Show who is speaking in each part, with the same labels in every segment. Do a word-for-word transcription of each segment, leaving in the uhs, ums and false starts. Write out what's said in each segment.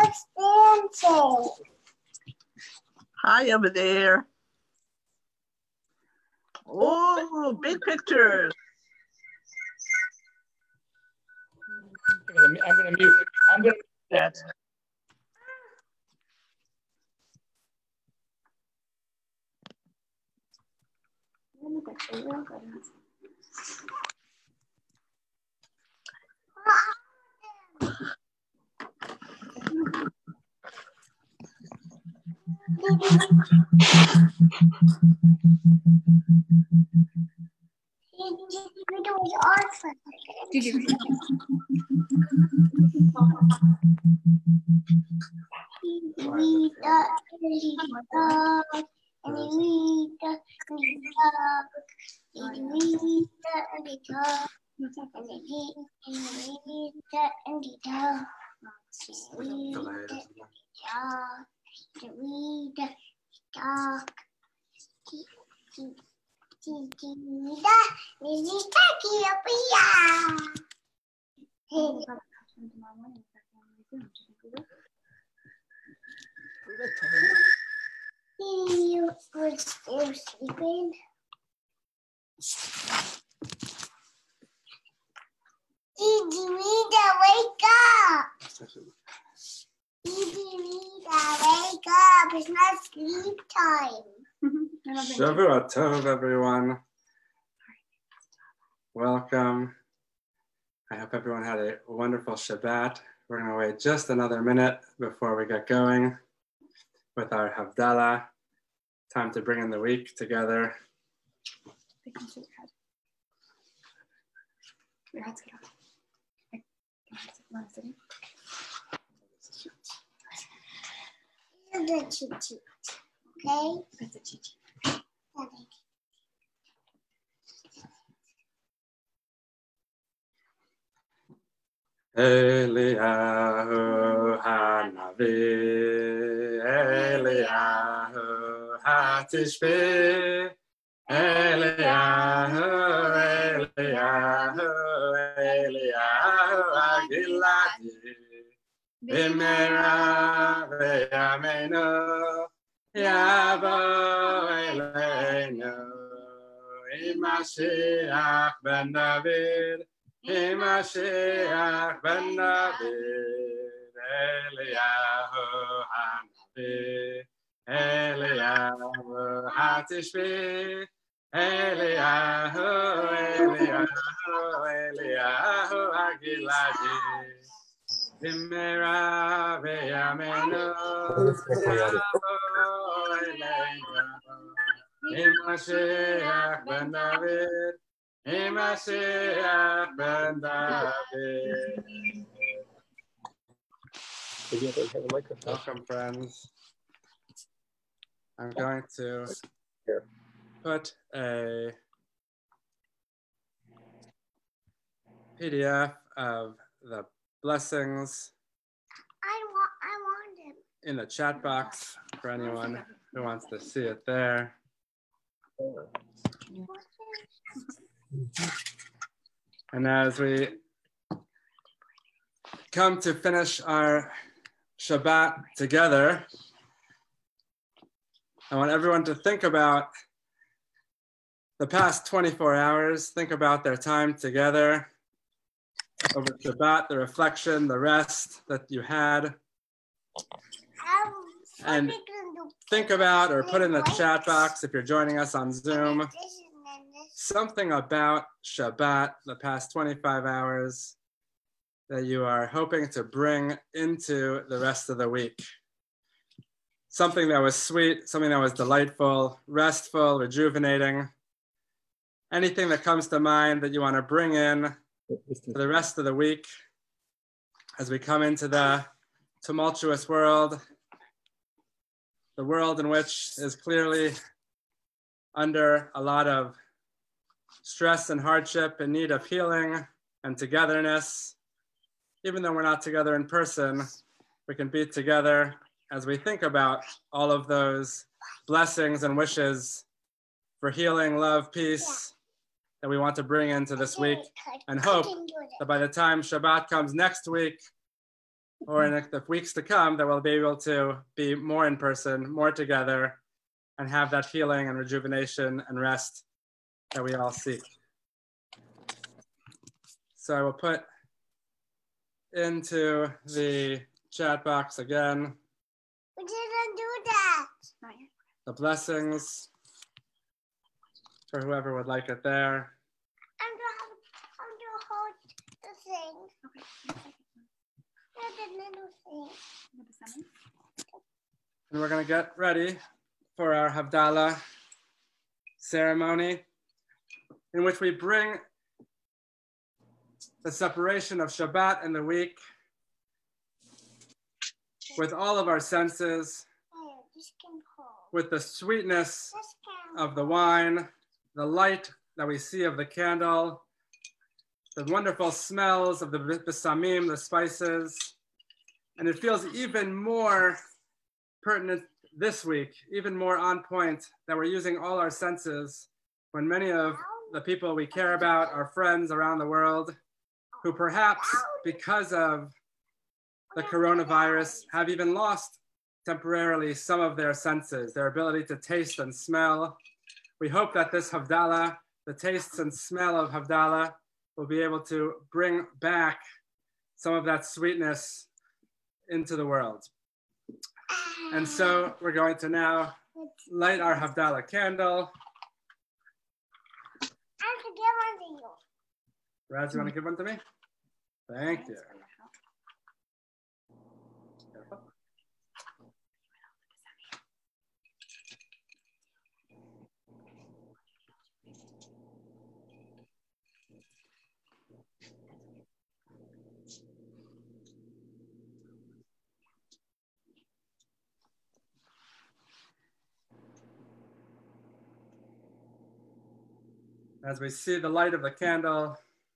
Speaker 1: What's dancing?
Speaker 2: Hi over there. Oh, big pictures.
Speaker 3: I'm gonna, I'm gonna mute. I'm gonna mute that.
Speaker 1: Did you? You were still sleeping. Didi Rita, wake up! Didi Rita, wake up! It's not sleep time.
Speaker 4: Shavua Tov, everyone. Welcome. I hope everyone had a wonderful Shabbat. We're going to wait just another minute before we get going with our Havdalah. Time to bring in the week together.
Speaker 5: Your head's good off. Want to sit in?
Speaker 1: It's a cheat sheet, okay?
Speaker 5: That's a cheat sheet.
Speaker 4: Eliyahu Hanavi, Eliyahu Hatishbi, Eliyahu, Eliyahu, Eliyahu Agiladi, Bimera Veyamenu, Yavo Eleinu, Imashiach ben David, Mashiach ben David, Eliyahu Hanavi, Eliyahu Hatishbi, Eliyahu, Eliyahu, Eliyahu Agiladi, Bimera Veyamenu, Yavo Eleinu, Mashiach ben David, Mashiach ben David. Welcome, friends. I'm going to put a P D F of the blessings
Speaker 1: I want, I want him.
Speaker 4: in the chat box for anyone who wants to see it there. And as we come to finish our Shabbat together, I want everyone to think about the past twenty-four hours, think about their time together over Shabbat, the reflection, the rest that you had. And think about or put in the chat box if you're joining us on Zoom, something about Shabbat, the past twenty-five hours, that you are hoping to bring into the rest of the week. Something that was sweet, something that was delightful, restful, rejuvenating. Anything that comes to mind that you want to bring in for the rest of the week as we come into the tumultuous world, the world in which is clearly under a lot of stress and hardship, in need of healing and togetherness. Even though we're not together in person, we can be together as we think about all of those blessings and wishes for healing, love, peace that we want to bring into this week, and hope that by the time Shabbat comes next week, or in the weeks to come, that we'll be able to be more in person, more together, and have that healing and rejuvenation and rest that we all seek. So I will put into the chat box again
Speaker 1: We didn't do that.
Speaker 5: Not yet.
Speaker 4: the blessings for whoever would like it there.
Speaker 1: I'm gonna, I'm gonna hold the thing.
Speaker 5: Okay. one second.
Speaker 1: Not the little thing.
Speaker 5: With the summon.
Speaker 4: And we're going to get ready for our Havdalah ceremony, in which we bring the separation of Shabbat and the week with all of our senses,
Speaker 1: Hey, this can hold.
Speaker 4: with the sweetness
Speaker 1: This can
Speaker 4: of the wine, the light that we see of the candle, the wonderful smells of the besamim, the spices. And it feels even more pertinent this week, even more on point, that we're using all our senses when many of the people we care about, our friends around the world, who perhaps because of the coronavirus have even lost temporarily some of their senses, their ability to taste and smell. We hope that this Havdalah, the tastes and smell of Havdalah, will be able to bring back some of that sweetness into the world. And so we're going to now light our Havdalah candle.
Speaker 1: I could give one to you.
Speaker 4: Raz, you want to give one to me? Thank you. Careful. As we see the light of the candle,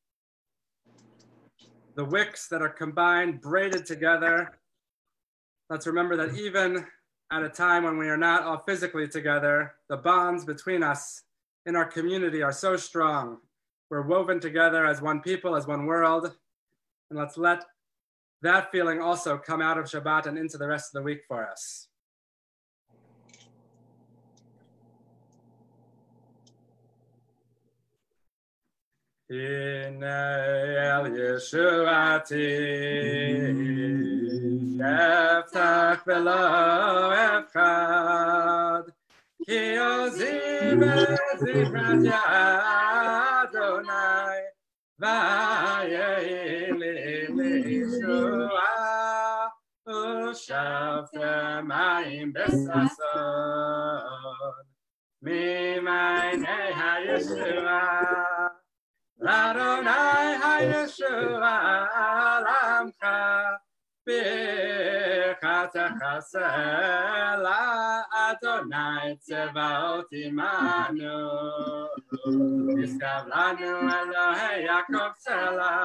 Speaker 4: the wicks that are combined, braided together, let's remember that even at a time when we are not all physically together, the bonds between us in our community are so strong. We're woven together as one people, as one world. And let's let that feeling also come out of Shabbat and into the rest of the week for us. Hine el Yeshuati, Eftach v'lo echad, Ki ozi v'zikrat Adonai, V'yehi li Yeshua, Ushavtem mayim b'sason, Mimaynei ha-Yeshua, Adonai ha-Yeshua alamcha, birkat chasel Adonai tzevaot imanu, Yiskav lanu Elohei Yaakov Sela,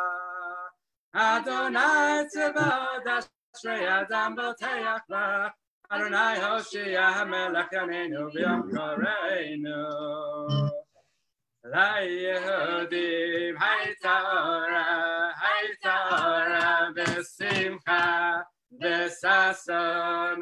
Speaker 4: Adonai tzevaot ashrei adam boteach lach, Adonai Hoshea hamelech yaneinu v'yom koreinu. La Yehudim hayta ora, hayta ora besimcha, besason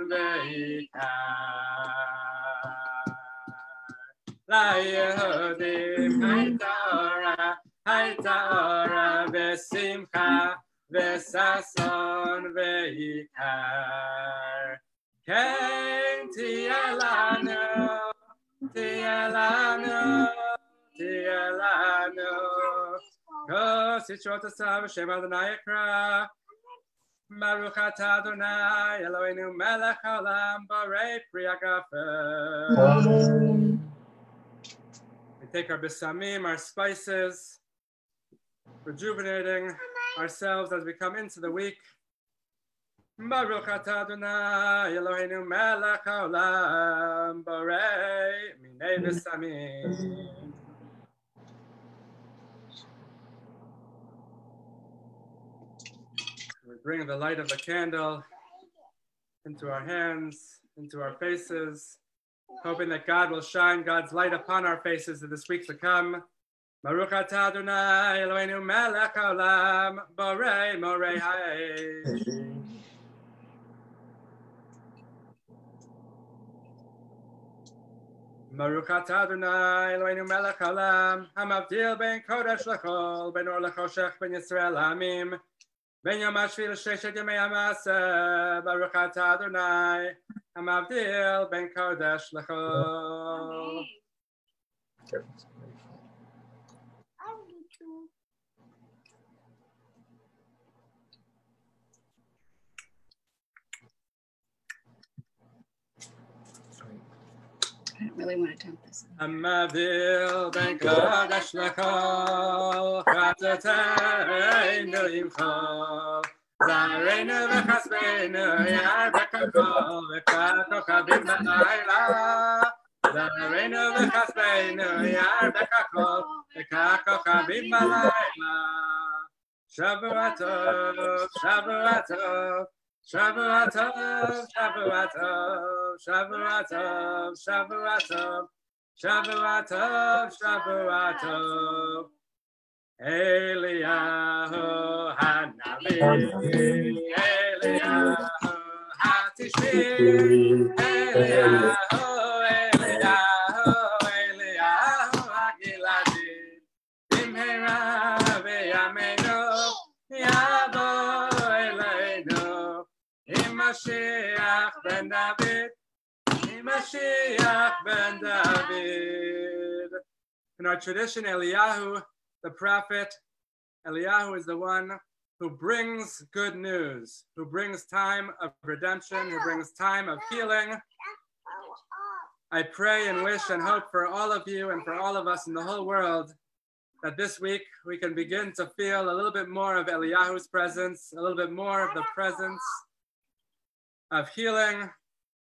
Speaker 4: veikar. La Yehudim hayta ora, hayta ora besimcha, besason veikar. Ken tielanu, tielanu. Tielanu, Kos Yitzrot Asav Shem Adonai Yikra, Baruch Atah Adonai Eloheinu Melech Haolam Borei Pri Hagafen. We take our besamim, our spices, rejuvenating ourselves as we come into the week. Baruch Atah Adonai Eloheinu Melech Haolam Borei Minei Besamim. We bring the light of the candle into our hands, into our faces, hoping that God will shine God's light upon our faces in this week to come. Baruch atah Adonai Eloheinu melech haolam, borei morei ha'esh. Baruch atah Adonai Eloheinu melech haolam, hamavdil ben kodesh lechol, ben or lechoshech, ben Yisrael ha'amim, ben yom hashvi l'sheshet yemei ha'maseh. Baruch atah Adonai, hamavdil ben kodesh lechol.
Speaker 5: I don't really want to dump this.
Speaker 4: Hamavdil ben kodesh lechol, chatateinu yimchol, zareinu v'chasbeinu yar b'kakol, v'kakokabim b'layla. Zareinu v'chasbeinu yar b'kakol, v'kakokabim b'layla. Shavua tov, Shavua tov, Shavua tov, Shavua tov, Shavua tov, Shavua tov, Shavua tov, Shavua tov. Eliyahu Hanavi, Eliyahu Hatishbi, Eliyahu, Eliyahu, Eliyahu Hagiladi, Bimhera v'yameinu, Yavo Eloheinu, Mashiach ben David, Mashiach ben David. In our tradition, Eliyahu, the prophet, Eliyahu is the one who brings good news, who brings time of redemption, who brings time of healing. I pray and wish and hope for all of you and for all of us in the whole world that this week we can begin to feel a little bit more of Eliyahu's presence, a little bit more of the presence of healing,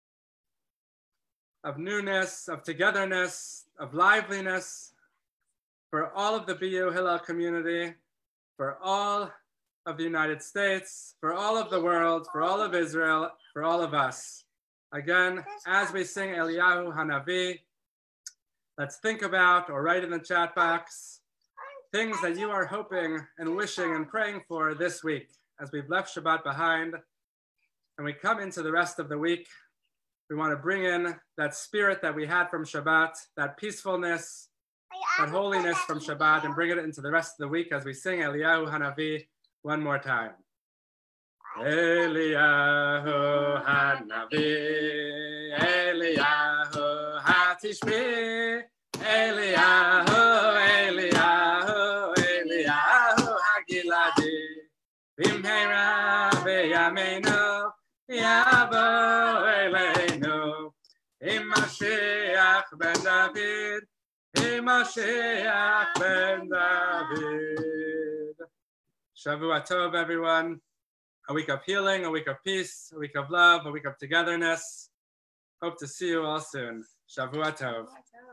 Speaker 4: of newness, of togetherness, of liveliness for all of the B U Hillel community, for all of the United States, for all of the world, for all of Israel, for all of us. Again, as we sing Eliyahu Hanavi, let's think about or write in the chat box things that you are hoping and wishing and praying for this week as we've left Shabbat behind. And we come into the rest of the week, we want to bring in that spirit that we had from Shabbat, that peacefulness, that holiness from Shabbat, and bring it into the rest of the week as we sing Eliyahu Hanavi one more time. Eliyahu Hanavi, Eliyahu Hatishbi, Eliyahu, Eliyahu, Eliyahu Hagiladi, Bimhera v'yameinu, Yavo Eloheinu, Im Mashiach ben David, Im Mashiach ben David. Shavua tov, everyone. A week of healing, a week of peace, a week of love, a week of togetherness. Hope to see you all soon. Shavua tov.